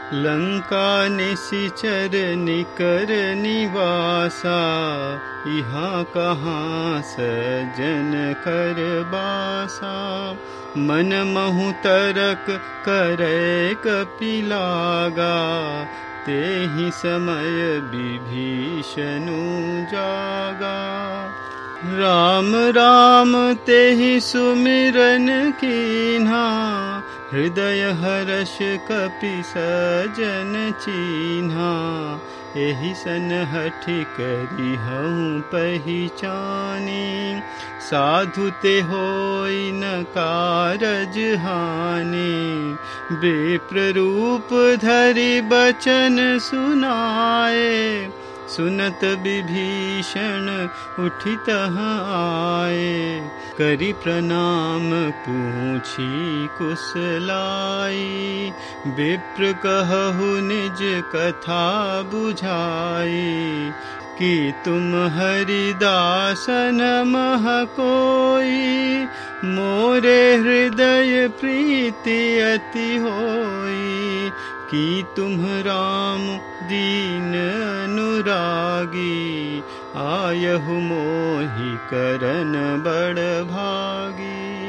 लंका निशिचर निकर निवासा, यहाँ कहाँ सजन कर बासा। मन महु तरक करे कपिलागा, तेहि समय विभीषणु जागा। राम राम तेहि सुमिरन कीन्हा, हृदय हर्ष कपि सजन चीन्हा। एहि सन हठि करिहउँ पहिचानी, साधु ते होई न कारज हानि। विप्र रूप धरि बचन सुनाए, सुनत विभीषण उठि तहाँ आए। करि प्रणाम पूछी कुशलाई, विप्र कहु निज कथा बुझाई। कि तुम हरिदासन मह कोई, मोरे हृदय प्रीति अति होई। कि तुम राम दीन अनुरागी, आयहु मोहि करन बड़ भागी।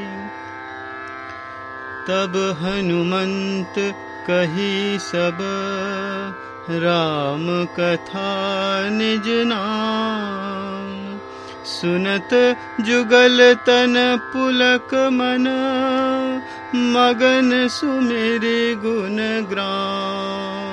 तब हनुमंत कही सब, राम कथा निज नाम। सुनत जुगल तन पुलक मन, मगन सुमिरि गुण ग्राम।